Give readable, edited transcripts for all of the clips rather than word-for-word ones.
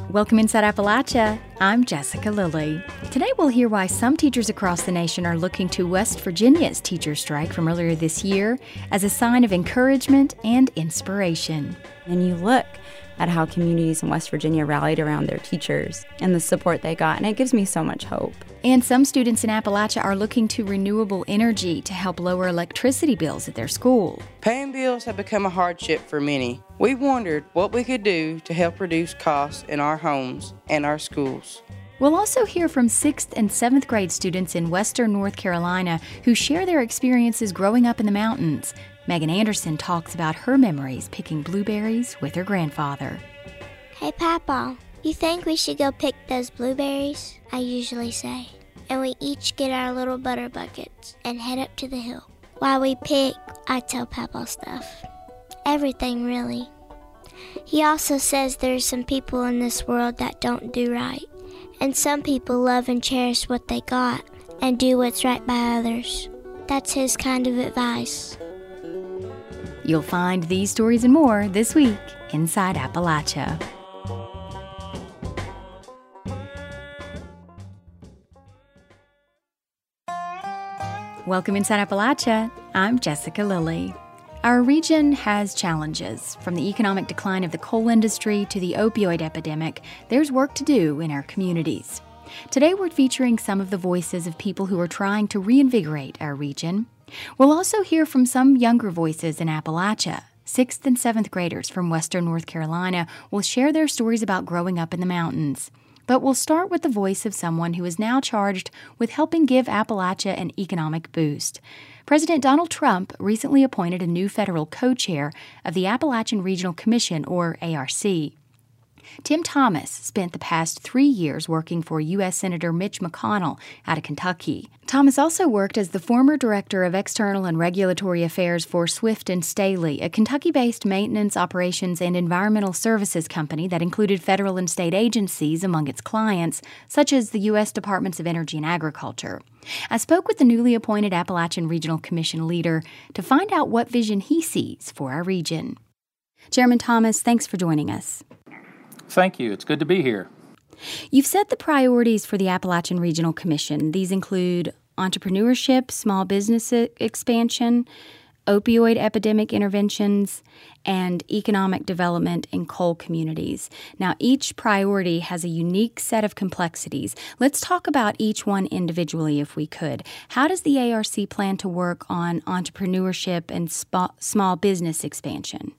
Welcome Inside Appalachia. I'm Jessica Lilly. Today we'll hear why some teachers across the nation are looking to West Virginia's teacher strike from earlier this year as a sign of encouragement and inspiration. And you look at how communities in West Virginia rallied around their teachers and the support they got, and it gives me so much hope. And some students in Appalachia are looking to renewable energy to help lower electricity bills at their school. Paying bills have become a hardship for many. We wondered what we could do to help reduce costs in our homes and our schools. We'll also hear from 6th and 7th grade students in Western North Carolina who share their experiences growing up in the mountains. Megan Anderson talks about her memories picking blueberries with her grandfather. Hey, Papa, you think we should go pick those blueberries? I usually say. And we each get our little butter buckets and head up to the hill. While we pick, I tell Papa stuff. Everything, really. He also says there's some people in this world that don't do right. And some people love and cherish what they got and do what's right by others. That's his kind of advice. You'll find these stories and more this week Inside Appalachia. Welcome Inside Appalachia. I'm Jessica Lilly. Our region has challenges. From the economic decline of the coal industry to the opioid epidemic, there's work to do in our communities. Today we're featuring some of the voices of people who are trying to reinvigorate our region. We'll also hear from some younger voices in Appalachia. 6th and 7th graders from Western North Carolina will share their stories about growing up in the mountains. But we'll start with the voice of someone who is now charged with helping give Appalachia an economic boost. President Donald Trump recently appointed a new federal co-chair of the Appalachian Regional Commission, or ARC. Tim Thomas spent the past 3 years working for U.S. Senator Mitch McConnell out of Kentucky. Thomas also worked as the former Director of External and Regulatory Affairs for Swift & Staley, a Kentucky-based maintenance, operations, and environmental services company that included federal and state agencies among its clients, such as the U.S. Departments of Energy and Agriculture. I spoke with the newly appointed Appalachian Regional Commission leader to find out what vision he sees for our region. Chairman Thomas, thanks for joining us. Thank you. It's good to be here. You've set the priorities for the Appalachian Regional Commission. These include entrepreneurship, small business expansion, opioid epidemic interventions, and economic development in coal communities. Now, each priority has a unique set of complexities. Let's talk about each one individually if we could. How does the ARC plan to work on entrepreneurship and small business expansion?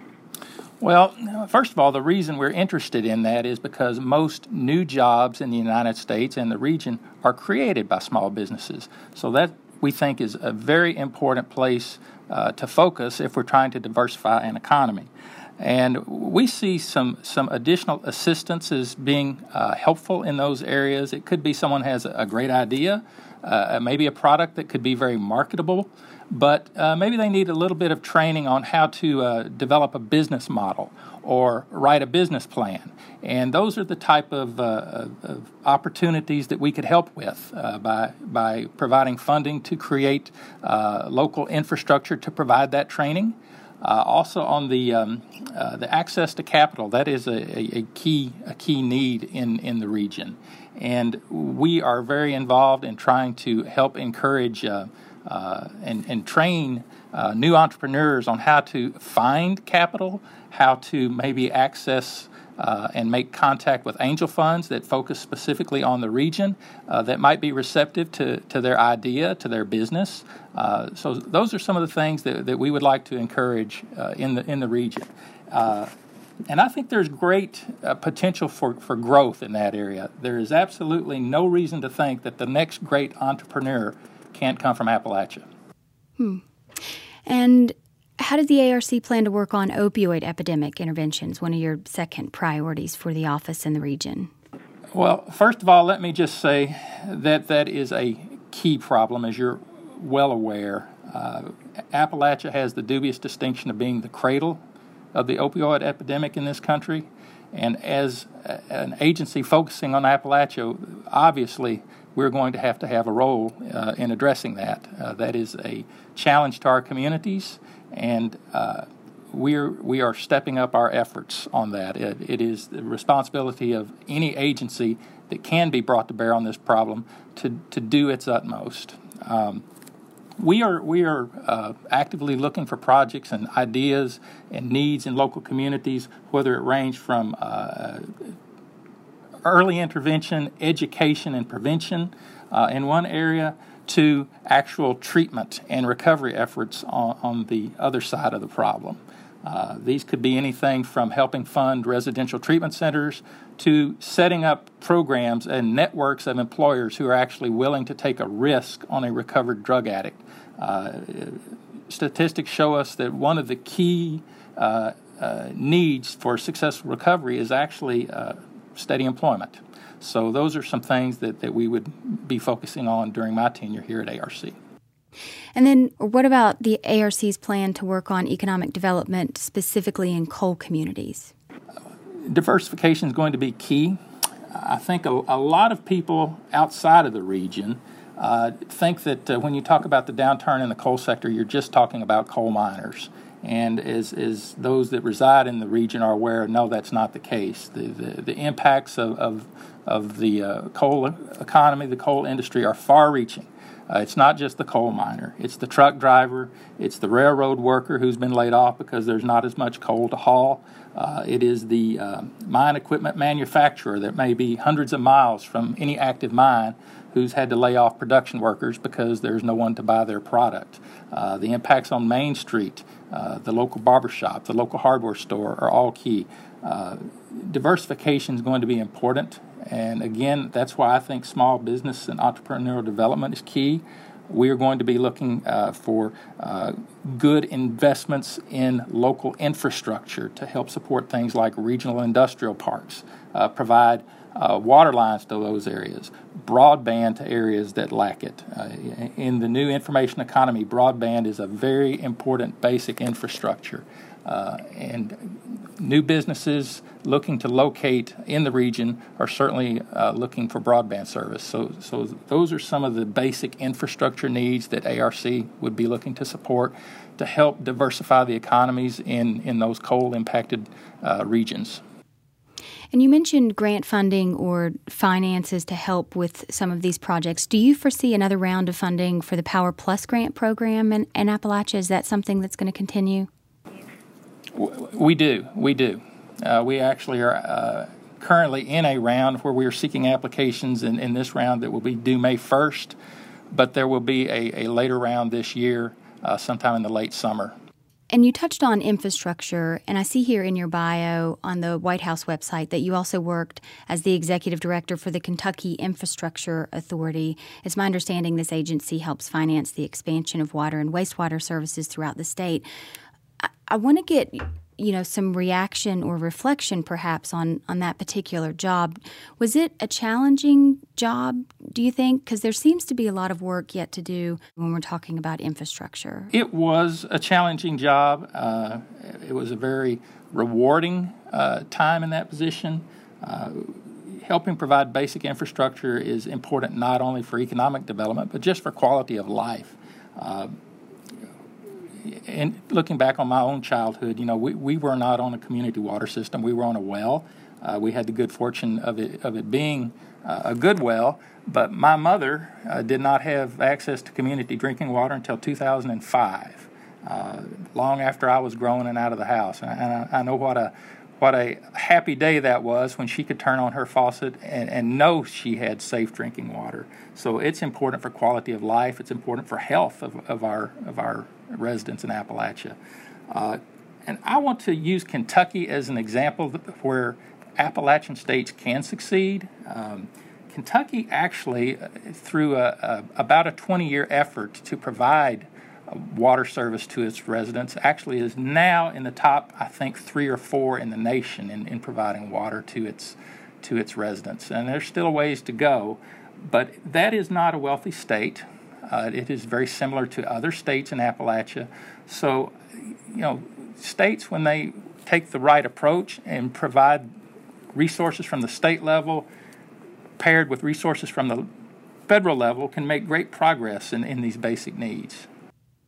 Well, first of all, the reason we're interested in that is because most new jobs in the United States and the region are created by small businesses. So that, we think, is a very important place to focus if we're trying to diversify an economy. And we see some additional assistance as being helpful in those areas. It could be someone has a great idea, maybe a product that could be very marketable, but maybe they need a little bit of training on how to develop a business model or write a business plan. And those are the type of opportunities that we could help with by providing funding to create local infrastructure to provide that training. Also on the access to capital, that is a key need in the region. And we are very involved in trying to help encourage and train new entrepreneurs on how to find capital, how to maybe access and make contact with angel funds that focus specifically on the region that might be receptive to their idea, to their business. So those are some of the things that we would like to encourage in the region. And I think there's great potential for growth in that area. There is absolutely no reason to think that the next great entrepreneur can't come from Appalachia. And how does the ARC plan to work on opioid epidemic interventions, one of your second priorities for the office in the region? Well, first of all, let me just say that is a key problem, as you're well aware. Appalachia has the dubious distinction of being the cradle of the opioid epidemic in this country. And as an agency focusing on Appalachia, obviously we're going to have a role in addressing that. That is a challenge to our communities, and we are stepping up our efforts on that. It is the responsibility of any agency that can be brought to bear on this problem to do its utmost. We are actively looking for projects and ideas and needs in local communities, whether it range from early intervention, education, and prevention in one area to actual treatment and recovery efforts on the other side of the problem. These could be anything from helping fund residential treatment centers to setting up programs and networks of employers who are actually willing to take a risk on a recovered drug addict. Statistics show us that one of the key needs for successful recovery is actually steady employment. So those are some things that we would be focusing on during my tenure here at ARC. And then what about the ARC's plan to work on economic development specifically in coal communities? Diversification is going to be key. I think a lot of people outside of the region think that when you talk about the downturn in the coal sector, you're just talking about coal miners. And as those that reside in the region are aware, no, that's not the case. The impacts of the coal economy, the coal industry, are far-reaching. It's not just the coal miner. It's the truck driver. It's the railroad worker who's been laid off because there's not as much coal to haul. It is the mine equipment manufacturer that may be hundreds of miles from any active mine who's had to lay off production workers because there's no one to buy their product. The impacts on Main Street, the local barbershop, the local hardware store are all key. Diversification is going to be important. And again, that's why I think small business and entrepreneurial development is key. We are going to be looking for good investments in local infrastructure to help support things like regional industrial parks, provide water lines to those areas, broadband to areas that lack it. In the new information economy, broadband is a very important basic infrastructure. And new businesses looking to locate in the region are certainly looking for broadband service. So those are some of the basic infrastructure needs that ARC would be looking to support to help diversify the economies in those coal-impacted regions. And you mentioned grant funding or finances to help with some of these projects. Do you foresee another round of funding for the Power Plus grant program in Appalachia? Is that something that's going to continue? We do. We actually are currently in a round where we are seeking applications in this round that will be due May 1st, but there will be a later round this year, sometime in the late summer. And you touched on infrastructure, and I see here in your bio on the White House website that you also worked as the executive director for the Kentucky Infrastructure Authority. It's my understanding this agency helps finance the expansion of water and wastewater services throughout the state. I want to get, some reaction or reflection perhaps on that particular job. Was it a challenging job, do you think? Because there seems to be a lot of work yet to do when we're talking about infrastructure. It was a challenging job. It was a very rewarding time in that position. Helping provide basic infrastructure is important not only for economic development, but just for quality of life. And looking back on my own childhood, we were not on a community water system. We were on a well. We had the good fortune of it being a good well, but my mother did not have access to community drinking water until 2005, long after I was grown and out of the house. And I know what a happy day that was when she could turn on her faucet and know she had safe drinking water. So it's important for quality of life. It's important for health of our residents in Appalachia. And I want to use Kentucky as an example where Appalachian states can succeed. Kentucky actually, through about a 20-year effort to provide water service to its residents, actually is now in the top, I think, 3 or 4 in the nation in providing water to its residents. And there's still a ways to go, but that is not a wealthy state. It is very similar to other states in Appalachia. So, states, when they take the right approach and provide resources from the state level paired with resources from the federal level, can make great progress in these basic needs.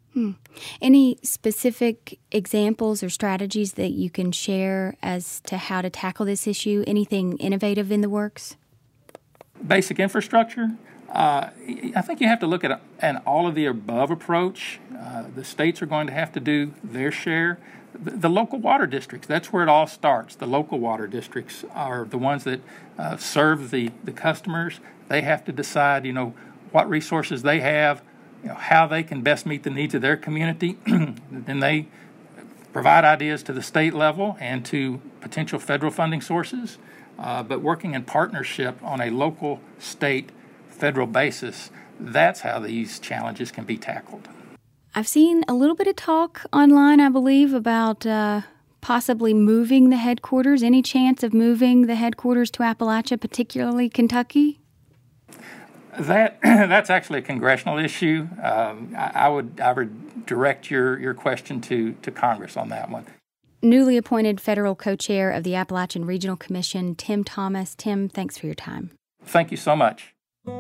Any specific examples or strategies that you can share as to how to tackle this issue? Anything innovative in the works? Basic infrastructure. I think you have to look at an all-of-the-above approach. The states are going to have to do their share. The local water districts, that's where it all starts. The local water districts are the ones that serve the customers. They have to decide, what resources they have, how they can best meet the needs of their community. Then they provide ideas to the state level and to potential federal funding sources. But working in partnership on a local, state, federal basis, that's how these challenges can be tackled. I've seen a little bit of talk online, I believe, about possibly moving the headquarters. Any chance of moving the headquarters to Appalachia, particularly Kentucky? That's actually a congressional issue. I would direct your question to Congress on that one. Newly appointed federal co-chair of the Appalachian Regional Commission, Tim Thomas. Tim, thanks for your time. Thank you so much.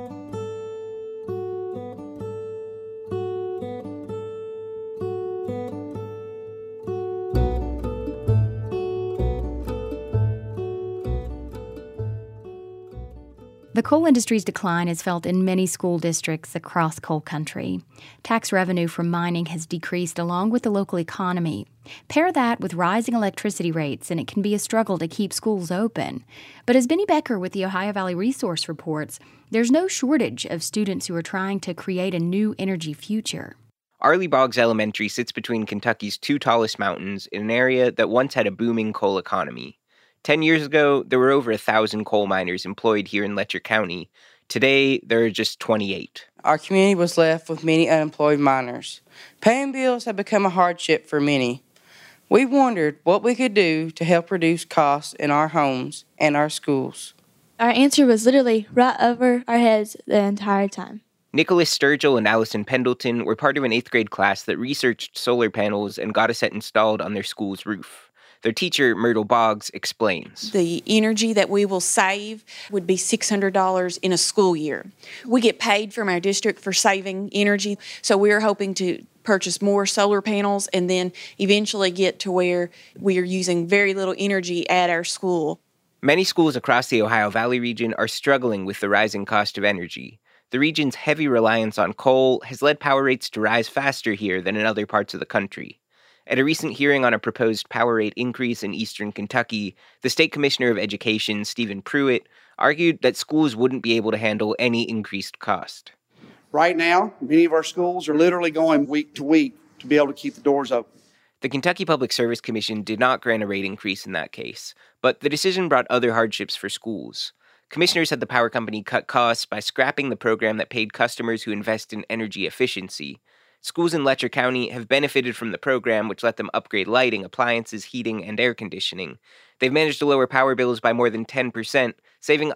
The coal industry's decline is felt in many school districts across coal country. Tax revenue from mining has decreased along with the local economy. Pair that with rising electricity rates, and it can be a struggle to keep schools open. But as Benny Becker with the Ohio Valley Resource reports, there's no shortage of students who are trying to create a new energy future. Arley Boggs Elementary sits between Kentucky's two tallest mountains in an area that once had a booming coal economy. 10 years ago, there were over 1,000 coal miners employed here in Letcher County. Today, there are just 28. Our community was left with many unemployed miners. Paying bills had become a hardship for many. We wondered what we could do to help reduce costs in our homes and our schools. Our answer was literally right over our heads the entire time. Nicholas Sturgill and Allison Pendleton were part of an 8th grade class that researched solar panels and got a set installed on their school's roof. Their teacher, Myrtle Boggs, explains. The energy that we will save would be $600 in a school year. We get paid from our district for saving energy, so we're hoping to purchase more solar panels and then eventually get to where we are using very little energy at our school. Many schools across the Ohio Valley region are struggling with the rising cost of energy. The region's heavy reliance on coal has led power rates to rise faster here than in other parts of the country. At a recent hearing on a proposed power rate increase in eastern Kentucky, the State Commissioner of Education, Stephen Pruitt, argued that schools wouldn't be able to handle any increased cost. Right now, many of our schools are literally going week to week to be able to keep the doors open. The Kentucky Public Service Commission did not grant a rate increase in that case, but the decision brought other hardships for schools. Commissioners had the power company cut costs by scrapping the program that paid customers who invest in energy efficiency. Schools in Letcher County have benefited from the program, which let them upgrade lighting, appliances, heating, and air conditioning. They've managed to lower power bills by more than 10%, saving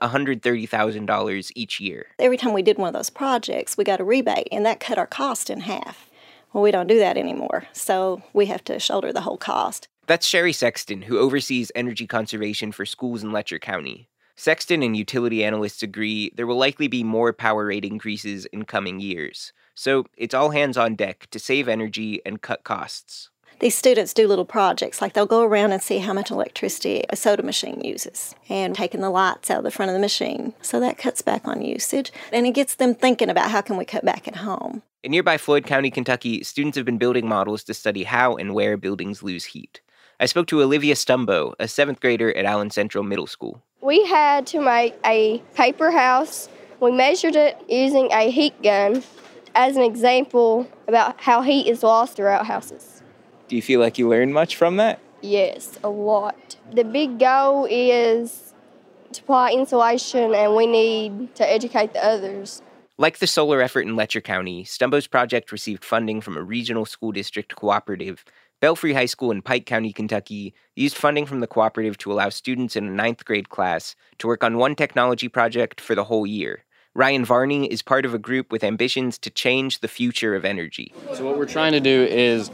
$130,000 each year. Every time we did one of those projects, we got a rebate, and that cut our cost in half. Well, we don't do that anymore, so we have to shoulder the whole cost. That's Sherry Sexton, who oversees energy conservation for schools in Letcher County. Sexton and utility analysts agree there will likely be more power rate increases in coming years. So it's all hands on deck to save energy and cut costs. These students do little projects, like they'll go around and see how much electricity a soda machine uses and taking the lights out of the front of the machine. So that cuts back on usage, and it gets them thinking about how can we cut back at home. In nearby Floyd County, Kentucky, students have been building models to study how and where buildings lose heat. I spoke to Olivia Stumbo, a 7th grader at Allen Central Middle School. We had to make a paper house. We measured it using a heat gun as an example about how heat is lost throughout houses. Do you feel like you learned much from that? Yes, a lot. The big goal is to apply insulation, and we need to educate the others. Like the solar effort in Letcher County, Stumbo's project received funding from a regional school district cooperative. Belfry High School in Pike County, Kentucky, used funding from the cooperative to allow students in a 9th grade class to work on one technology project for the whole year. Ryan Varney is part of a group with ambitions to change the future of energy. So what we're trying to do is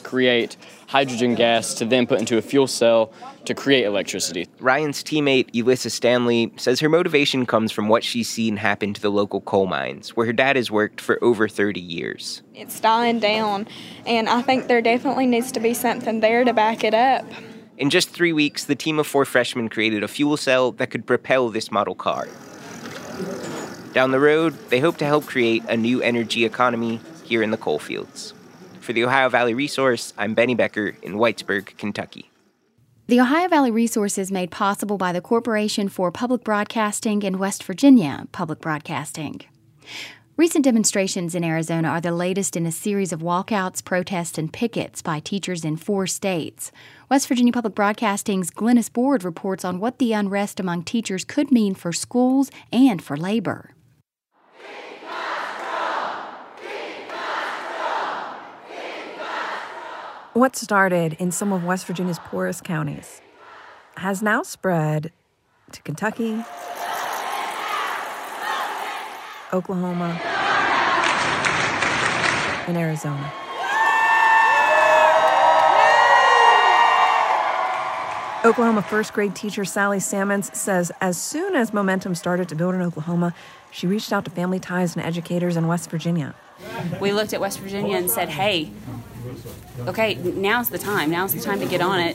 create hydrogen gas to then put into a fuel cell to create electricity. Ryan's teammate, Elissa Stanley, says her motivation comes from what she's seen happen to the local coal mines, where her dad has worked for over 30 years. It's dying down, and I think there definitely needs to be something there to back it up. In just 3 weeks, the team of 4 freshmen created a fuel cell that could propel this model car. Down the road, they hope to help create a new energy economy here in the coal fields. For the Ohio Valley Resource, I'm Benny Becker in Whitesburg, Kentucky. The Ohio Valley Resource is made possible by the Corporation for Public Broadcasting in West Virginia Public Broadcasting. Recent demonstrations in Arizona are the latest in a series of walkouts, protests, and pickets by teachers in 4 states. West Virginia Public Broadcasting's Glennis Board reports on what the unrest among teachers could mean for schools and for labor. What started in some of West Virginia's poorest counties has now spread to Kentucky, Oklahoma, and Arizona. Oklahoma first grade teacher Sally Sammons says as soon as momentum started to build in Oklahoma, she reached out to family ties and educators in West Virginia. We looked at West Virginia and said, hey, okay, now's the time. Now's the time to get on it.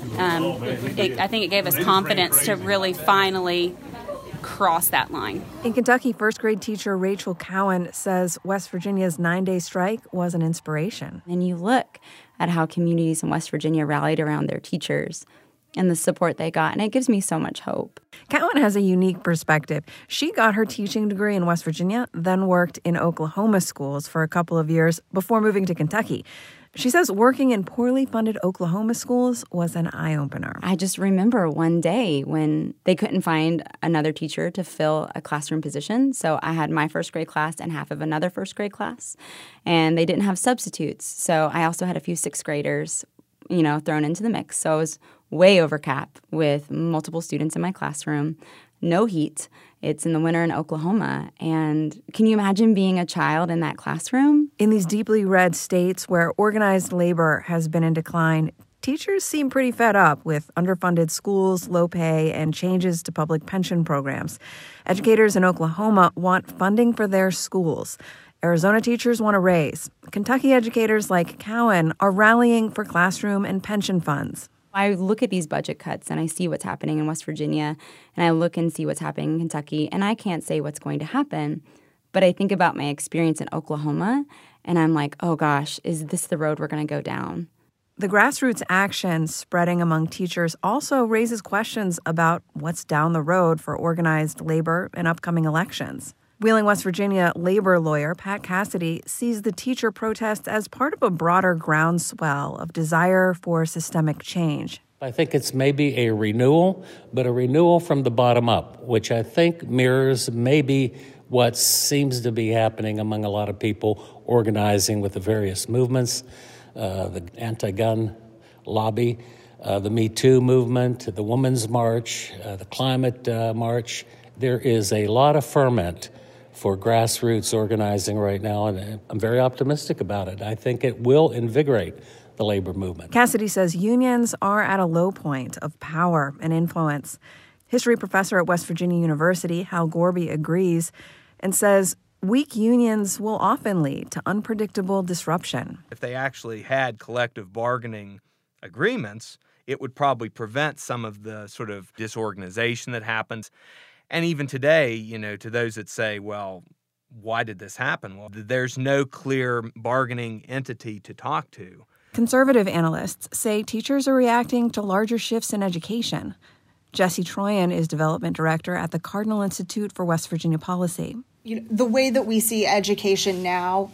I think it gave us confidence to really finally cross that line. In Kentucky, first grade teacher Rachel Cowan says West Virginia's 9-day strike was an inspiration. And you look at how communities in West Virginia rallied around their teachers and the support they got, and it gives me so much hope. Cowan has a unique perspective. She got her teaching degree in West Virginia, then worked in Oklahoma schools for a couple of years before moving to Kentucky. She says working in poorly funded Oklahoma schools was an eye-opener. I just remember one day when they couldn't find another teacher to fill a classroom position. So I had my first grade class and half of another first grade class. And they didn't have substitutes. So I also had a few 6th graders, thrown into the mix. So I was way over cap with multiple students in my classroom, no heat. It's in the winter in Oklahoma. And can you imagine being a child in that classroom? In these deeply red states where organized labor has been in decline, teachers seem pretty fed up with underfunded schools, low pay, and changes to public pension programs. Educators in Oklahoma want funding for their schools. Arizona teachers want a raise. Kentucky educators like Cowan are rallying for classroom and pension funds. I look at these budget cuts and I see what's happening in West Virginia, and I look and see what's happening in Kentucky, and I can't say what's going to happen. But I think about my experience in Oklahoma, and I'm like, oh gosh, is this the road we're going to go down? The grassroots action spreading among teachers also raises questions about what's down the road for organized labor in upcoming elections. Wheeling, West Virginia labor lawyer Pat Cassidy sees the teacher protests as part of a broader groundswell of desire for systemic change. I think it's maybe a renewal, but a renewal from the bottom up, which I think mirrors maybe what seems to be happening among a lot of people organizing with the various movements, the anti-gun lobby, the Me Too movement, the Women's March, the Climate March. There is a lot of ferment for grassroots organizing right now, and I'm very optimistic about it. I think it will invigorate the labor movement. Cassidy says unions are at a low point of power and influence. History professor at West Virginia University, Hal Gorby, agrees and says weak unions will often lead to unpredictable disruption. If they actually had collective bargaining agreements, it would probably prevent some of the sort of disorganization that happens. And even today, to those that say, well, why did this happen? Well, there's no clear bargaining entity to talk to. Conservative analysts say teachers are reacting to larger shifts in education. Jesse Troyan is development director at the Cardinal Institute for West Virginia Policy. The way that we see education now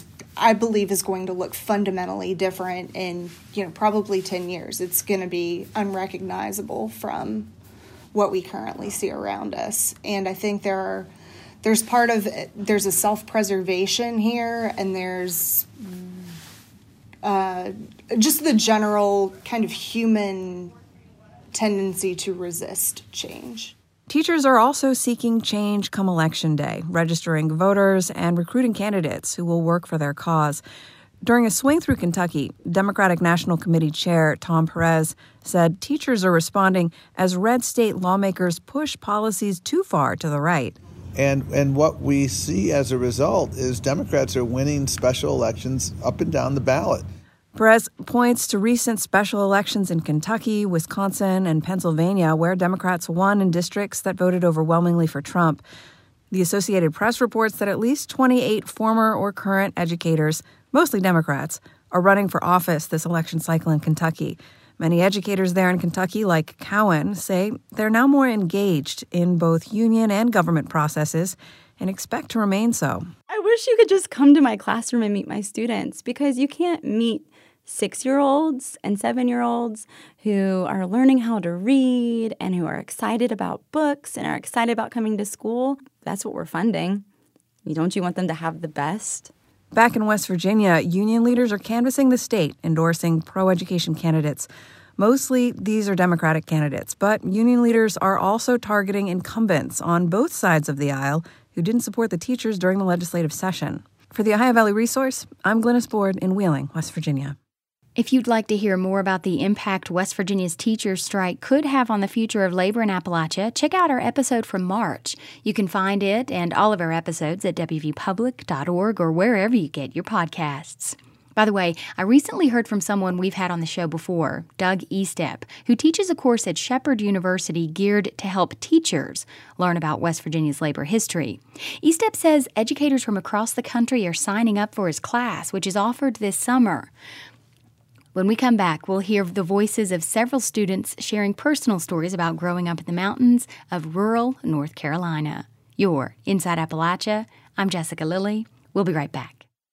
I believe, is going to look fundamentally different in, probably 10 years. It's going to be unrecognizable from what we currently see around us. And I think there's a self-preservation here, and there's just the general kind of human tendency to resist change. Teachers are also seeking change come Election Day, registering voters and recruiting candidates who will work for their cause. During a swing through Kentucky, Democratic National Committee Chair Tom Perez said teachers are responding as red state lawmakers push policies too far to the right. And what we see as a result is Democrats are winning special elections up and down the ballot. Perez points to recent special elections in Kentucky, Wisconsin, and Pennsylvania, where Democrats won in districts that voted overwhelmingly for Trump. The Associated Press reports that at least 28 former or current educators, mostly Democrats, are running for office this election cycle in Kentucky. Many educators there in Kentucky, like Cowan, say they're now more engaged in both union and government processes and expect to remain so. I wish you could just come to my classroom and meet my students, because you can't meet 6-year-olds and 7-year-olds who are learning how to read and who are excited about books and are excited about coming to school. That's what we're funding. Don't you want them to have the best? Back in West Virginia, union leaders are canvassing the state, endorsing pro-education candidates. Mostly, these are Democratic candidates, but union leaders are also targeting incumbents on both sides of the aisle who didn't support the teachers during the legislative session. For the Ohio Valley Resource, I'm Glennis Board in Wheeling, West Virginia. If you'd like to hear more about the impact West Virginia's teachers' strike could have on the future of labor in Appalachia, check out our episode from March. You can find it and all of our episodes at wvpublic.org or wherever you get your podcasts. By the way, I recently heard from someone we've had on the show before, Doug Estep, who teaches a course at Shepherd University geared to help teachers learn about West Virginia's labor history. Estep says educators from across the country are signing up for his class, which is offered this summer. When we come back, we'll hear the voices of several students sharing personal stories about growing up in the mountains of rural North Carolina. You're Inside Appalachia. I'm Jessica Lilly. We'll be right back.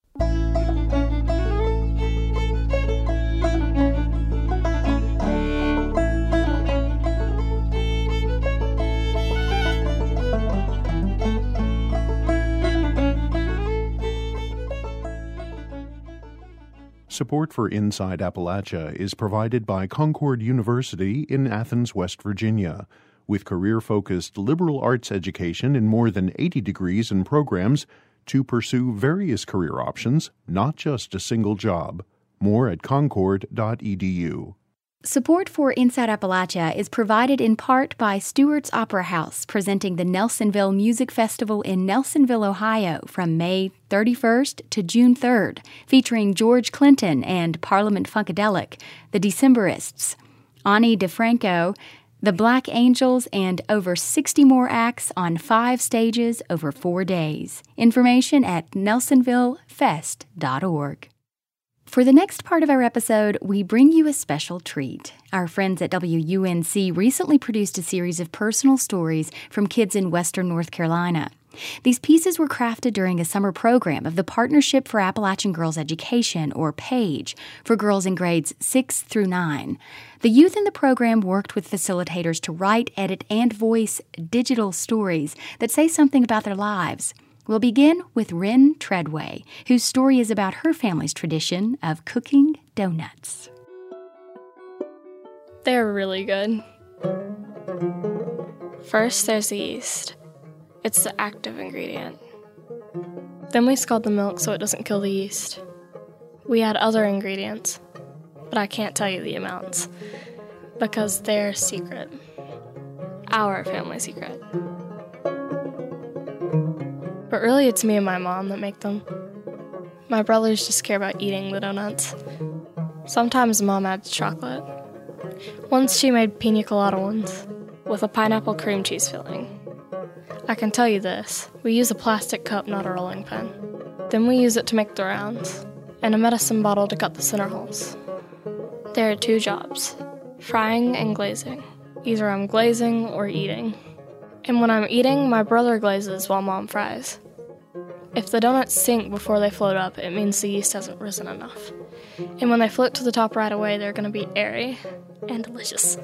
Support for Inside Appalachia is provided by Concord University in Athens, West Virginia. With career-focused liberal arts education in more than 80 degrees and programs to pursue various career options, not just a single job. More at concord.edu. Support for Inside Appalachia is provided in part by Stewart's Opera House, presenting the Nelsonville Music Festival in Nelsonville, Ohio, from May 31st to June 3rd, featuring George Clinton and Parliament Funkadelic, the Decemberists, Ani DeFranco, the Black Angels, and over 60 more acts on 5 stages over 4 days. Information at nelsonvillefest.org. For the next part of our episode, we bring you a special treat. Our friends at WUNC recently produced a series of personal stories from kids in Western North Carolina. These pieces were crafted during a summer program of the Partnership for Appalachian Girls Education, or PAGE, for girls in grades 6 through 9. The youth in the program worked with facilitators to write, edit, and voice digital stories that say something about their lives. We'll begin with Ren Treadway, whose story is about her family's tradition of cooking donuts. They're really good. First, there's the yeast. It's the active ingredient. Then we scald the milk so it doesn't kill the yeast. We add other ingredients, but I can't tell you the amounts because they're secret. Our family secret. But really, it's me and my mom that make them. My brothers just care about eating the donuts. Sometimes Mom adds chocolate. Once she made pina colada ones with a pineapple cream cheese filling. I can tell you this, we use a plastic cup, not a rolling pin. Then we use it to make the rounds, and a medicine bottle to cut the center holes. There are 2 jobs, frying and glazing. Either I'm glazing or eating. And when I'm eating, my brother glazes while Mom fries. If the donuts sink before they float up, it means the yeast hasn't risen enough. And when they float to the top right away, they're going to be airy and delicious.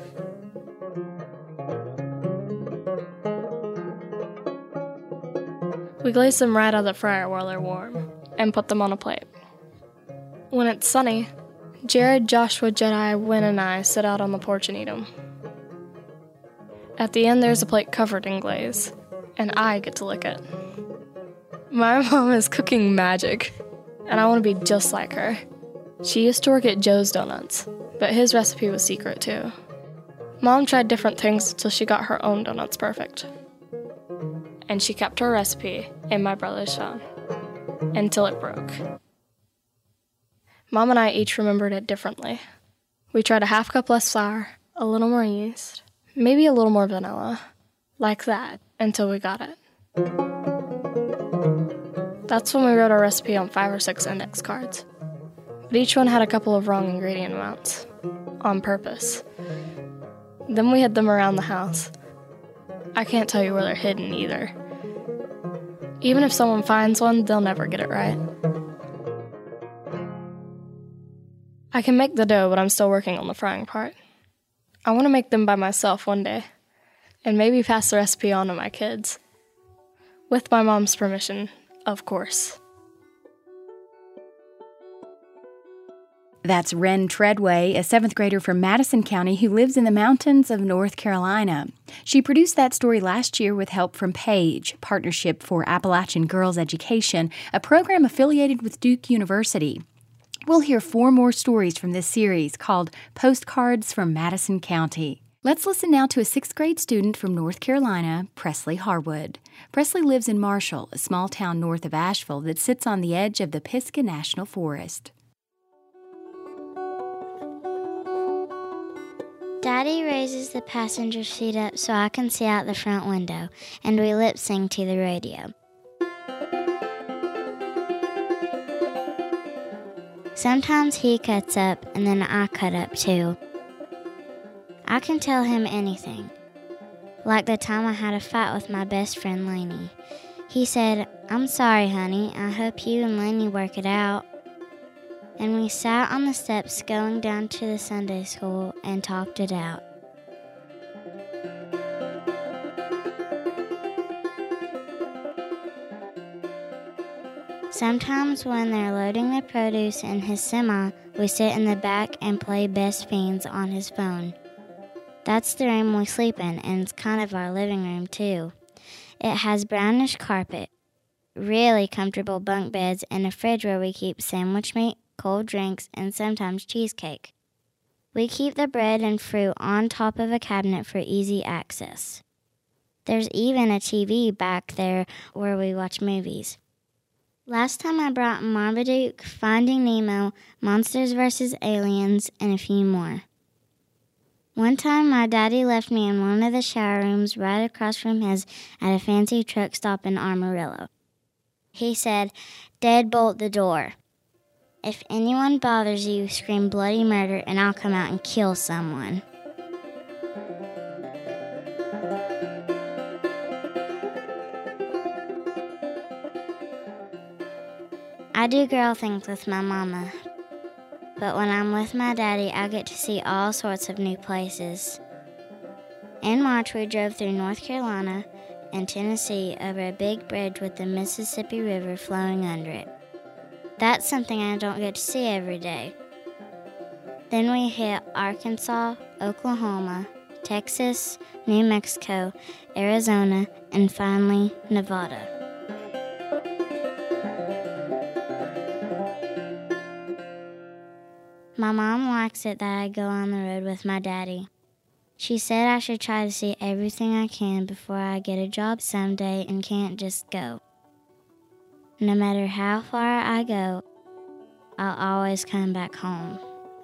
We glaze them right out of the fryer while they're warm, and put them on a plate. When it's sunny, Jared, Joshua, Jedi, Wynn, and I sit out on the porch and eat them. At the end, there's a plate covered in glaze, and I get to lick it. My mom is cooking magic, and I want to be just like her. She used to work at Joe's Donuts, but his recipe was secret too. Mom tried different things until she got her own donuts perfect. And she kept her recipe in my brother's phone until it broke. Mom and I each remembered it differently. We tried a half cup less flour, a little more yeast, maybe a little more vanilla, like that, until we got it. That's when we wrote our recipe on 5 or 6 index cards. But each one had a couple of wrong ingredient amounts, on purpose. Then we hid them around the house. I can't tell you where they're hidden either. Even if someone finds one, they'll never get it right. I can make the dough, but I'm still working on the frying part. I want to make them by myself one day, and maybe pass the recipe on to my kids. With my mom's permission, of course. That's Wren Treadway, a 7th grader from Madison County who lives in the mountains of North Carolina. She produced that story last year with help from PAGE, Partnership for Appalachian Girls Education, a program affiliated with Duke University. We'll hear 4 more stories from this series called Postcards from Madison County. Let's listen now to a 6th grade student from North Carolina, Presley Harwood. Presley lives in Marshall, a small town north of Asheville that sits on the edge of the Pisgah National Forest. Daddy raises the passenger seat up so I can see out the front window, and we lip sync to the radio. Sometimes he cuts up, and then I cut up too. I can tell him anything. Like the time I had a fight with my best friend Lainey. He said, "I'm sorry, honey. I hope you and Lainey work it out." And we sat on the steps going down to the Sunday school and talked it out. Sometimes when they're loading the produce in his semi, we sit in the back and play Best Fiends on his phone. That's the room we sleep in, and it's kind of our living room too. It has brownish carpet, really comfortable bunk beds, and a fridge where we keep sandwich meat, cold drinks, and sometimes cheesecake. We keep the bread and fruit on top of a cabinet for easy access. There's even a TV back there where we watch movies. Last time I brought Marmaduke, Finding Nemo, Monsters vs. Aliens, and a few more. One time my daddy left me in one of the shower rooms right across from his at a fancy truck stop in Amarillo. He said, "Deadbolt the door. If anyone bothers you, scream bloody murder and I'll come out and kill someone." I do girl things with my mama, but when I'm with my daddy, I get to see all sorts of new places. In March, we drove through North Carolina and Tennessee over a big bridge with the Mississippi River flowing under it. That's something I don't get to see every day. Then we hit Arkansas, Oklahoma, Texas, New Mexico, Arizona, and finally, Nevada. My mom likes it that I go on the road with my daddy. She said I should try to see everything I can before I get a job someday and can't just go. No matter how far I go, I'll always come back home.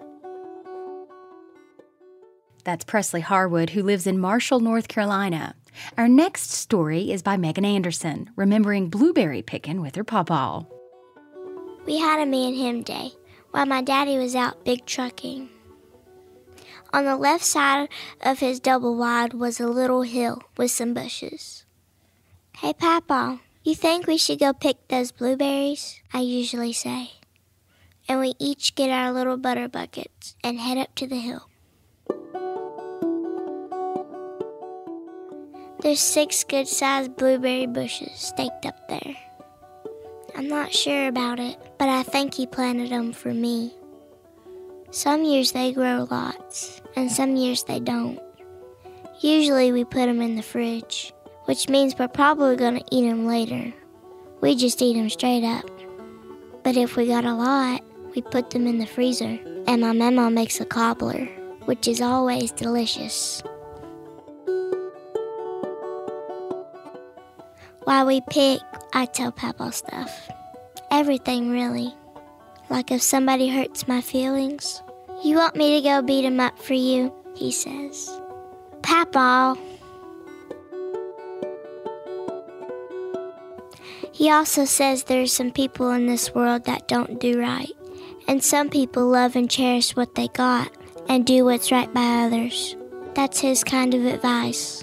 That's Presley Harwood, who lives in Marshall, North Carolina. Our next story is by Megan Anderson, remembering blueberry picking with her pawpaw. We had a me and him day while my daddy was out big trucking. On the left side of his double wide was a little hill with some bushes. "Hey, Papa, you think we should go pick those blueberries?" I usually say. And we each get our little butter buckets and head up to the hill. There's 6 good-sized blueberry bushes staked up there. I'm not sure about it, but I think he planted them for me. Some years they grow lots, and some years they don't. Usually we put them in the fridge, which means we're probably going to eat them later. We just eat them straight up. But if we got a lot, we put them in the freezer. And my mama makes a cobbler, which is always delicious. While we pick, I tell Papa stuff. Everything, really. Like if somebody hurts my feelings. You want me to go beat him up for you? He says. Papa. He also says there's some people in this world that don't do right. And some people love and cherish what they got and do what's right by others. That's his kind of advice.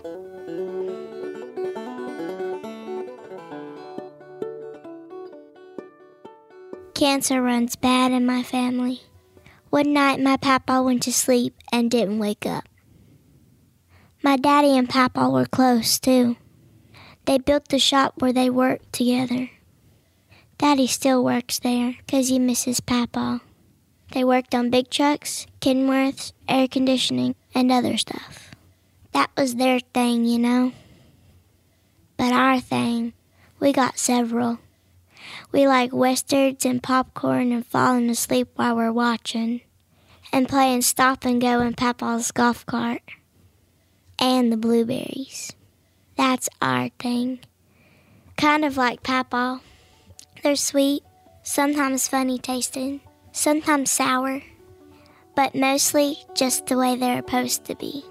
Cancer runs bad in my family. One night my papa went to sleep and didn't wake up. My daddy and papa were close too. They built the shop where they worked together. Daddy still works there 'cause he misses papa. They worked on big trucks, Kenworths, air conditioning, and other stuff. That was their thing, you know. But our thing, we got several. We like westerns and popcorn and falling asleep while we're watching. And playing stop and go in Papa's golf cart. And the blueberries. That's our thing. Kind of like Papa. They're sweet, sometimes funny tasting, sometimes sour, but mostly just the way they're supposed to be.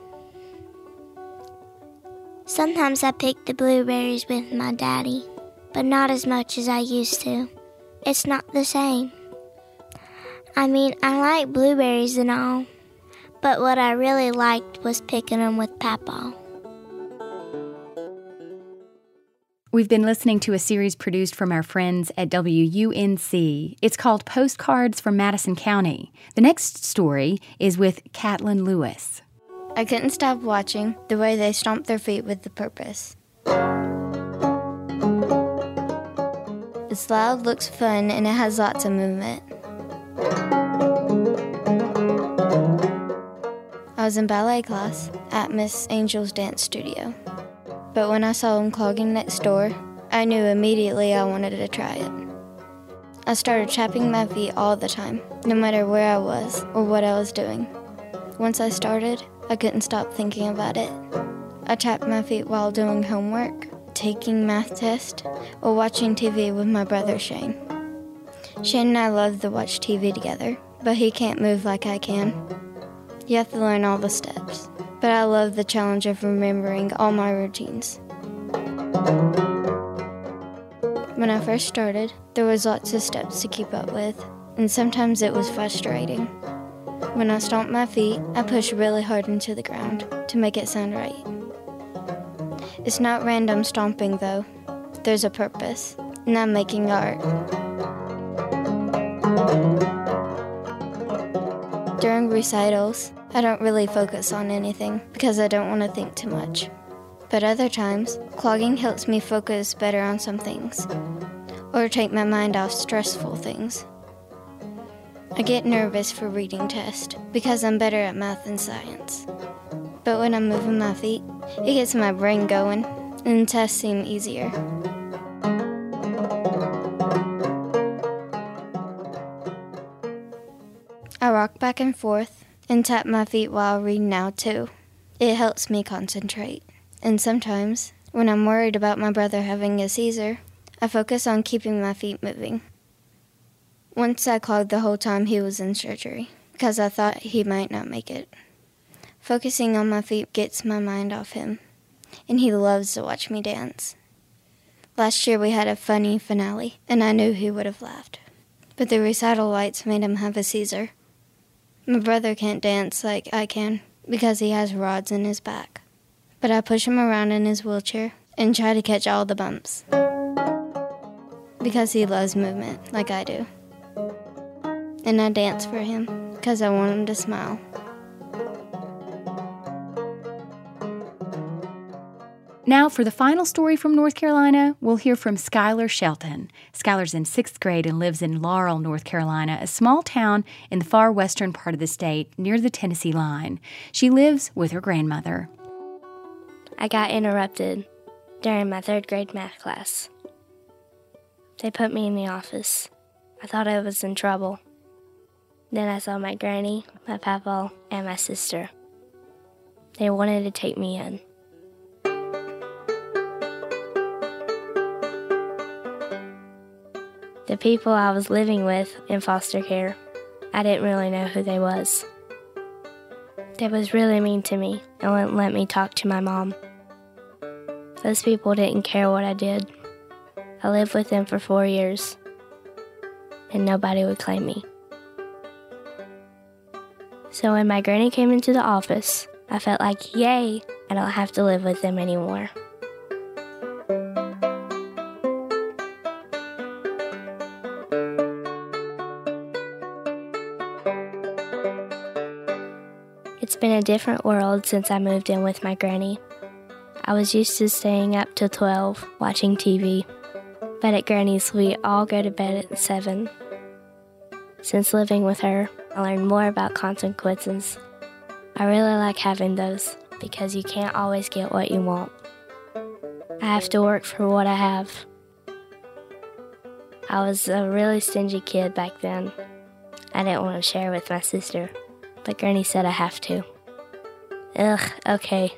Sometimes I pick the blueberries with my daddy, but not as much as I used to. It's not the same. I mean, I like blueberries and all, but what I really liked was picking them with Papa. We've been listening to a series produced from our friends at WUNC. It's called Postcards from Madison County. The next story is with Catlin Lewis. I couldn't stop watching the way they stomp their feet with the purpose. It's loud, looks fun, and it has lots of movement. I was in ballet class at Miss Angel's dance studio. But when I saw them clogging next door, I knew immediately I wanted to try it. I started tapping my feet all the time, no matter where I was or what I was doing. Once I started, I couldn't stop thinking about it. I tapped my feet while doing homework, taking math tests, or watching TV with my brother Shane. Shane and I love to watch TV together, but he can't move like I can. You have to learn all the steps, but I love the challenge of remembering all my routines. When I first started, there was lots of steps to keep up with, and sometimes it was frustrating. When I stomped my feet, I pushed really hard into the ground to make it sound right. It's not random stomping though. There's a purpose, and I'm making art. During recitals, I don't really focus on anything because I don't want to think too much. But other times, clogging helps me focus better on some things, or take my mind off stressful things. I get nervous for reading tests because I'm better at math and science. But when I'm moving my feet, it gets my brain going, and tests seem easier. I rock back and forth and tap my feet while reading out too. It helps me concentrate. And sometimes, when I'm worried about my brother having a seizure, I focus on keeping my feet moving. Once I clogged the whole time he was in surgery because I thought he might not make it. Focusing on my feet gets my mind off him, and he loves to watch me dance. Last year we had a funny finale, and I knew he would have laughed. But the recital lights made him have a seizure. My brother can't dance like I can because he has rods in his back. But I push him around in his wheelchair and try to catch all the bumps. Because he loves movement like I do. And I dance for him because I want him to smile. Now, for the final story from North Carolina, we'll hear from Skylar Shelton. Skylar's in 6th grade and lives in Laurel, North Carolina, a small town in the far western part of the state near the Tennessee line. She lives with her grandmother. I got interrupted during my 3rd grade math class. They put me in the office. I thought I was in trouble. Then I saw my granny, my papa, and my sister. They wanted to take me in. The people I was living with in foster care, I didn't really know who they was. They was really mean to me and wouldn't let me talk to my mom. Those people didn't care what I did. I lived with them for 4 years, and nobody would claim me. So when my granny came into the office, I felt like, yay, I don't have to live with them anymore. It's been a different world since I moved in with my granny. I was used to staying up till 12, watching TV. But at Granny's, we all go to bed at 7. Since living with her, I learned more about consequences. I really like having those because you can't always get what you want. I have to work for what I have. I was a really stingy kid back then. I didn't want to share with my sister, but Granny said I have to. Ugh, okay.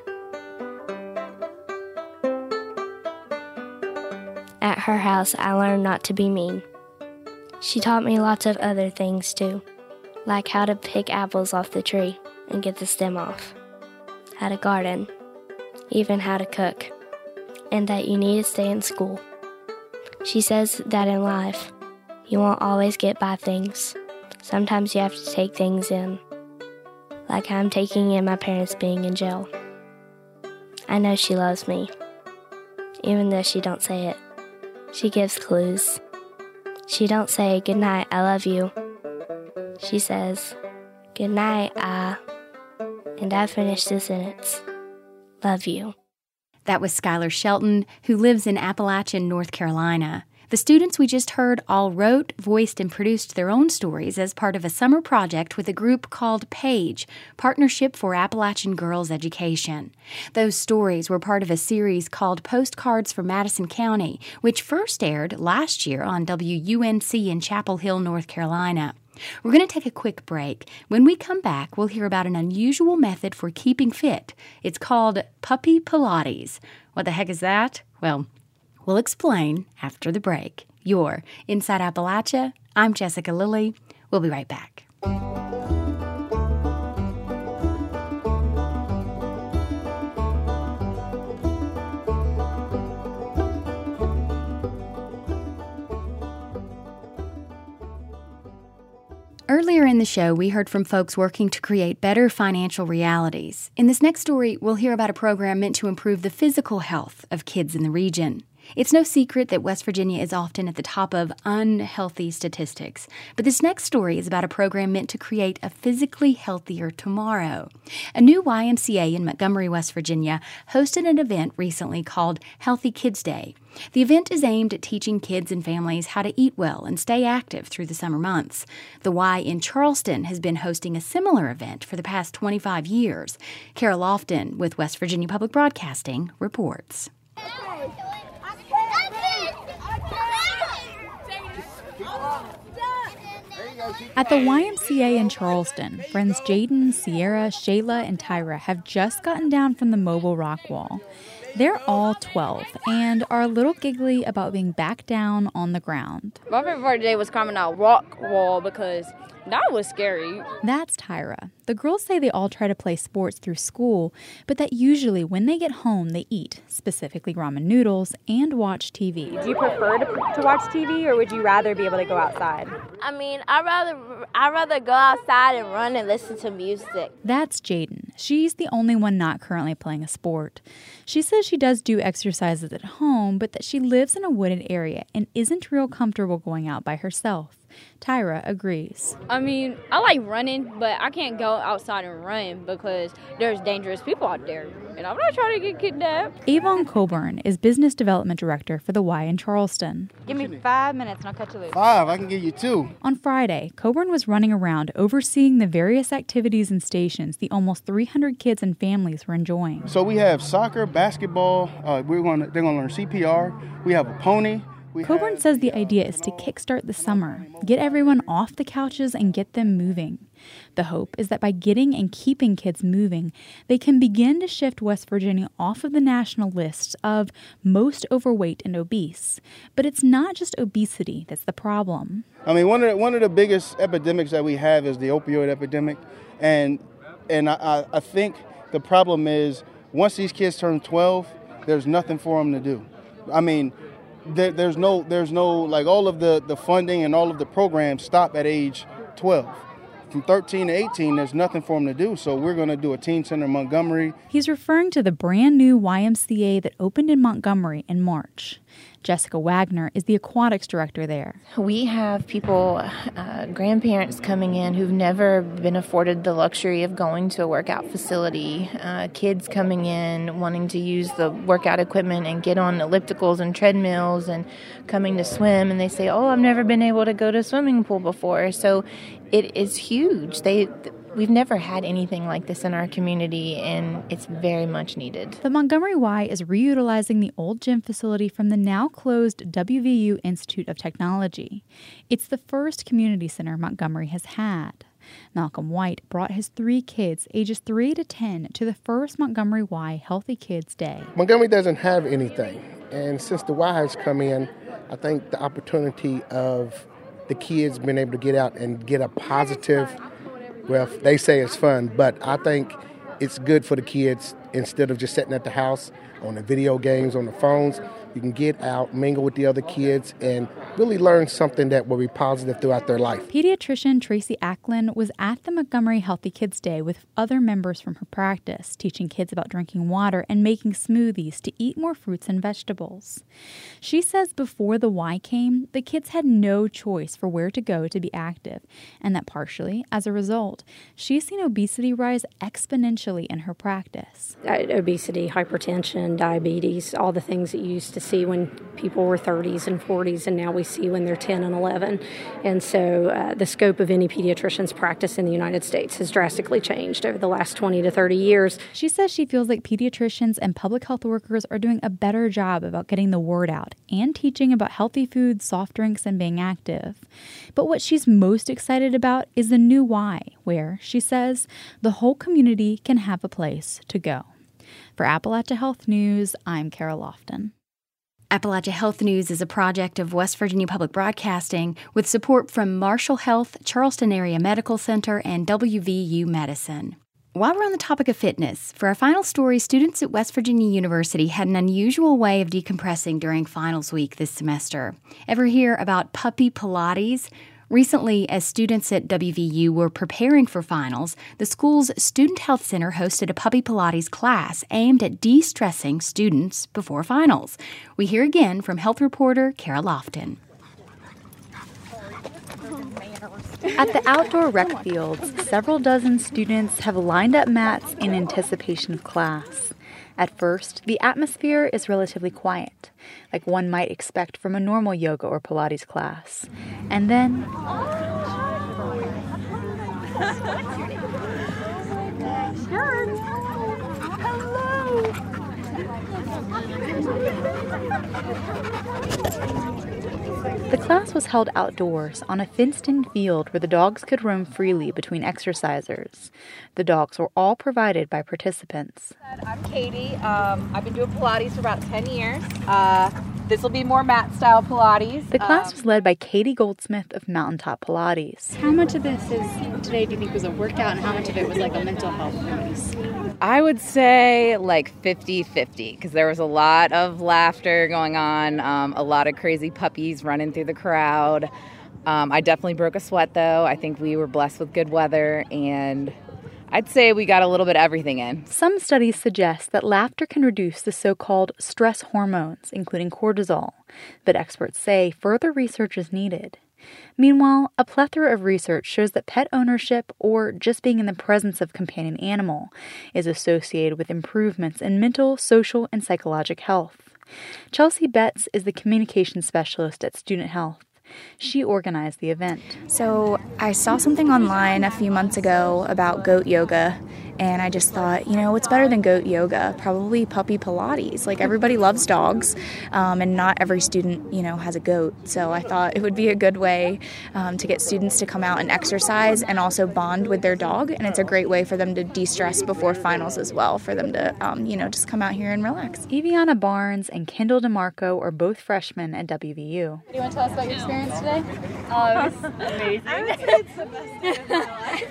At her house, I learned not to be mean. She taught me lots of other things too, like how to pick apples off the tree and get the stem off, how to garden, even how to cook, and that you need to stay in school. She says that in life, you won't always get by things. Sometimes you have to take things in, like I'm taking in my parents being in jail. I know she loves me, even though she don't say it. She gives clues. She don't say, "Good night, I love you." She says, "Good night, and I finish the sentence, love you." That was Skylar Shelton, who lives in Appalachian, North Carolina. The students we just heard all wrote, voiced, and produced their own stories as part of a summer project with a group called PAGE, Partnership for Appalachian Girls Education. Those stories were part of a series called Postcards from Madison County, which first aired last year on WUNC in Chapel Hill, North Carolina. We're going to take a quick break. When we come back, we'll hear about an unusual method for keeping fit. It's called Puppy Pilates. What the heck is that? Well, we'll explain after the break. You're Inside Appalachia. I'm Jessica Lilly. We'll be right back. Earlier in the show, we heard from folks working to create better financial realities. In this next story, we'll hear about a program meant to improve the physical health of kids in the region. It's no secret that West Virginia is often at the top of unhealthy statistics. But this next story is about a program meant to create a physically healthier tomorrow. A new YMCA in Montgomery, West Virginia, hosted an event recently called Healthy Kids Day. The event is aimed at teaching kids and families how to eat well and stay active through the summer months. The Y in Charleston has been hosting a similar event for the past 25 years. Kara Lofton with West Virginia Public Broadcasting reports. At the YMCA in Charleston, friends Jaden, Sierra, Shayla, and Tyra have just gotten down from the mobile rock wall. They're all 12 and are a little giggly about being back down on the ground. My favorite part today was climbing that rock wall because that was scary. That's Tyra. The girls say they all try to play sports through school, but that usually when they get home, they eat, specifically ramen noodles, and watch TV. Do you prefer to watch TV, or would you rather be able to go outside? I mean, I'd rather go outside and run and listen to music. That's Jaden. She's the only one not currently playing a sport. She says she does do exercises at home, but that she lives in a wooded area and isn't real comfortable going out by herself. Tyra agrees. I mean, I like running, but I can't go outside and run because there's dangerous people out there, and I'm not trying to get kidnapped. Avon Coburn is Business Development Director for the Y in Charleston. Give me 5 minutes and I'll cut you loose. 5, I can give you 2. On Friday, Coburn was running around overseeing the various activities and stations the almost 300 kids and families were enjoying. So we have soccer, basketball, they're going to learn CPR. We have a pony. Coburn says the idea is to kickstart the summer, get everyone off the couches and get them moving. The hope is that by getting and keeping kids moving, they can begin to shift West Virginia off of the national list of most overweight and obese. But it's not just obesity that's the problem. I mean, one of the biggest epidemics that we have is the opioid epidemic. And I think the problem is once these kids turn 12, there's nothing for them to do. I mean, there's no like all of the funding and all of the programs stop at age 12. From 13 to 18, there's nothing for them to do, so we're going to do a teen center in Montgomery. He's referring to the brand new YMCA that opened in Montgomery in March. Jessica Wagner is the aquatics director there. We have people, grandparents coming in who've never been afforded the luxury of going to a workout facility, kids coming in wanting to use the workout equipment and get on ellipticals and treadmills and coming to swim, and they say, oh, I've never been able to go to a swimming pool before. So it is huge. We've never had anything like this in our community, and it's very much needed. The Montgomery Y is reutilizing the old gym facility from the now-closed WVU Institute of Technology. It's the first community center Montgomery has had. Malcolm White brought his 3 kids, ages 3 to 10, to the first Montgomery Y Healthy Kids Day. Montgomery doesn't have anything, and since the Y has come in, I think the opportunity of the kids being able to get out and get a positive, well, they say it's fun, but I think it's good for the kids instead of just sitting at the house on the video games, on the phones. You can get out, mingle with the other kids, and really learn something that will be positive throughout their life. Pediatrician Tracy Acklin was at the Montgomery Healthy Kids Day with other members from her practice, teaching kids about drinking water and making smoothies to eat more fruits and vegetables. She says before the Y came, the kids had no choice for where to go to be active, and that partially, as a result, she's seen obesity rise exponentially in her practice. Obesity, hypertension, diabetes, all the things that you used to see when people were 30s and 40s, and now we see when they're 10 and 11. And so the scope of any pediatrician's practice in the United States has drastically changed over the last 20 to 30 years. She says she feels like pediatricians and public health workers are doing a better job about getting the word out and teaching about healthy foods, soft drinks, and being active. But what she's most excited about is the new Y, where, she says, the whole community can have a place to go. For Appalachia Health News, I'm Kara Lofton. Appalachia Health News is a project of West Virginia Public Broadcasting with support from Marshall Health, Charleston Area Medical Center, and WVU Medicine. While we're on the topic of fitness, for our final story, students at West Virginia University had an unusual way of decompressing during finals week this semester. Ever hear about puppy Pilates? Recently, as students at WVU were preparing for finals, the school's Student Health Center hosted a puppy Pilates class aimed at de-stressing students before finals. We hear again from health reporter Kara Lofton. At the outdoor rec fields, several dozen students have lined up mats in anticipation of class. At first, the atmosphere is relatively quiet, like one might expect from a normal yoga or Pilates class. And then... The class was held outdoors on a fenced-in field where the dogs could roam freely between exercisers. The dogs were all provided by participants. I'm Katie. I've been doing Pilates for about 10 years. This will be more mat-style Pilates. The class was led by Katie Goldsmith of Mountaintop Pilates. How much of this today do you think was a workout, and how much of it was like a mental health piece? I would say like 50-50, because there was a lot of laughter going on, a lot of crazy puppies running through the crowd. I definitely broke a sweat, though. I think we were blessed with good weather, and I'd say we got a little bit of everything in. Some studies suggest that laughter can reduce the so-called stress hormones, including cortisol, but experts say further research is needed. Meanwhile, a plethora of research shows that pet ownership, or just being in the presence of a companion animal, is associated with improvements in mental, social, and psychological health. Chelsea Betts is the communication specialist at Student Health. She organized the event. So I saw something online a few months ago about goat yoga, And I just thought, what's better than goat yoga? Probably puppy Pilates. Like, everybody loves dogs, and not every student, has a goat. So I thought it would be a good way to get students to come out and exercise and also bond with their dog. And it's a great way for them to de-stress before finals as well, for them to, just come out here and relax. Eviana Barnes and Kendall DeMarco are both freshmen at WVU. Do you want to tell us about your experience today? Oh, it was amazing. I would say it's the best day of my life.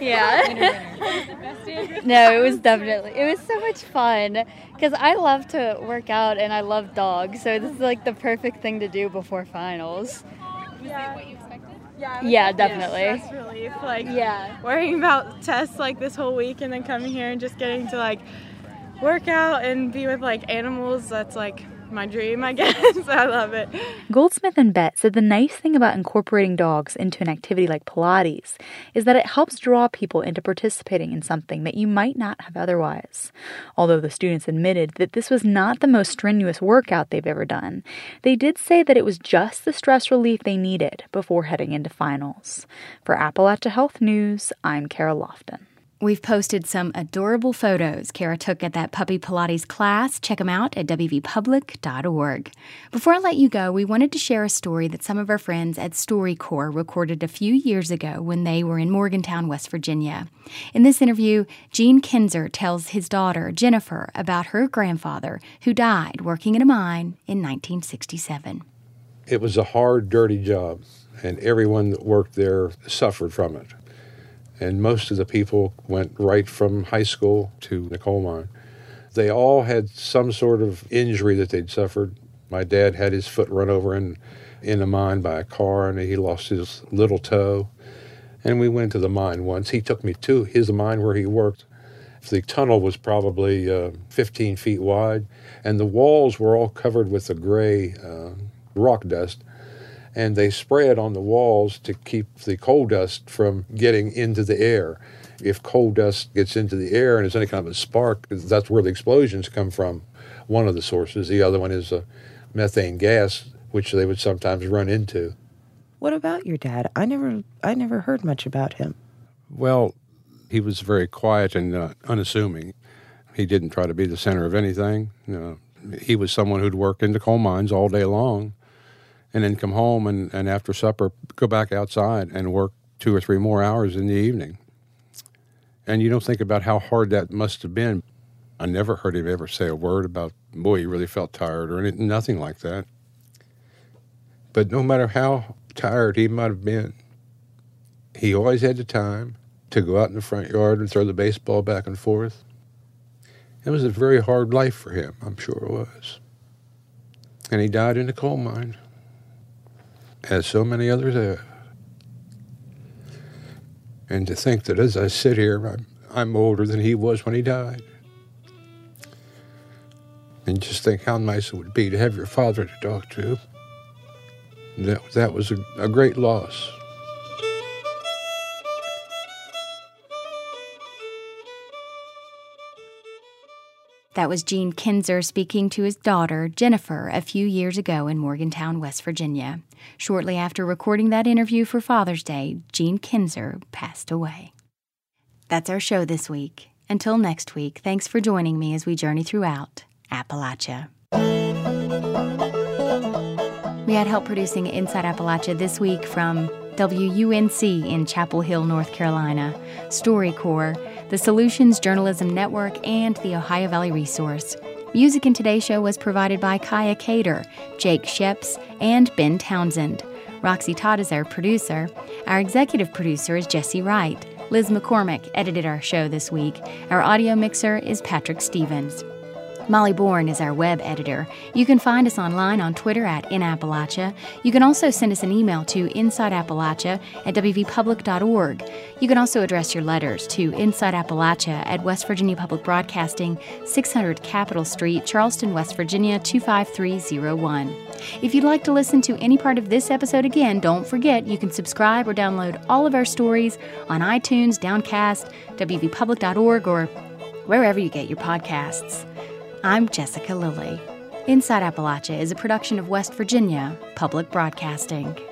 Yeah. No, it was so much fun because I love to work out and I love dogs, so this is like the perfect thing to do before finals. Was it what you expected? Yeah, definitely. Stress relief, worrying about tests this whole week and then coming here and just getting to work out and be with animals. That's my dream, I guess. I love it. Goldsmith and Bett said the nice thing about incorporating dogs into an activity like Pilates is that it helps draw people into participating in something that you might not have otherwise. Although the students admitted that this was not the most strenuous workout they've ever done, they did say that it was just the stress relief they needed before heading into finals. For Appalachia Health News, I'm Kara Lofton. We've posted some adorable photos Kara took at that puppy Pilates class. Check them out at wvpublic.org. Before I let you go, we wanted to share a story that some of our friends at StoryCorps recorded a few years ago when they were in Morgantown, West Virginia. In this interview, Gene Kinzer tells his daughter, Jennifer, about her grandfather who died working in a mine in 1967. It was a hard, dirty job, and everyone that worked there suffered from it. And most of the people went right from high school to the coal mine. They all had some sort of injury that they'd suffered. My dad had his foot run over in a mine by a car, and he lost his little toe. And we went to the mine once. He took me to his mine where he worked. The tunnel was probably 15 feet wide, and the walls were all covered with the gray rock dust. And they spray it on the walls to keep the coal dust from getting into the air. If coal dust gets into the air and there's any kind of a spark, that's where the explosions come from, one of the sources. The other one is methane gas, which they would sometimes run into. What about your dad? I never heard much about him. Well, he was very quiet and unassuming. He didn't try to be the center of anything. He was someone who'd work in the coal mines all day long, and then come home and after supper go back outside and work 2 or 3 more hours in the evening. And you don't think about how hard that must have been. I never heard him ever say a word about, boy, he really felt tired or anything, nothing like that. But no matter how tired he might have been, he always had the time to go out in the front yard and throw the baseball back and forth. It was a very hard life for him, I'm sure it was. And he died in a coal mine, as so many others have. And to think that as I sit here, I'm older than he was when he died. And just think how nice it would be to have your father to talk to. That was a great loss. That was Gene Kinzer speaking to his daughter, Jennifer, a few years ago in Morgantown, West Virginia. Shortly after recording that interview for Father's Day, Gene Kinzer passed away. That's our show this week. Until next week, thanks for joining me as we journey throughout Appalachia. We had help producing Inside Appalachia this week from WUNC in Chapel Hill, North Carolina, StoryCorps, the Solutions Journalism Network, and the Ohio Valley Resource. Music in today's show was provided by Kaya Cater, Jake Sheps, and Ben Townsend. Roxy Todd is our producer. Our executive producer is Jesse Wright. Liz McCormick edited our show this week. Our audio mixer is Patrick Stevens. Molly Bourne is our web editor. You can find us online on Twitter at InAppalachia. You can also send us an email to insideappalachia@wvpublic.org. You can also address your letters to Inside Appalachia at West Virginia Public Broadcasting, 600 Capitol Street, Charleston, West Virginia, 25301. If you'd like to listen to any part of this episode again, don't forget you can subscribe or download all of our stories on iTunes, Downcast, wvpublic.org, or wherever you get your podcasts. I'm Jessica Lilly. Inside Appalachia is a production of West Virginia Public Broadcasting.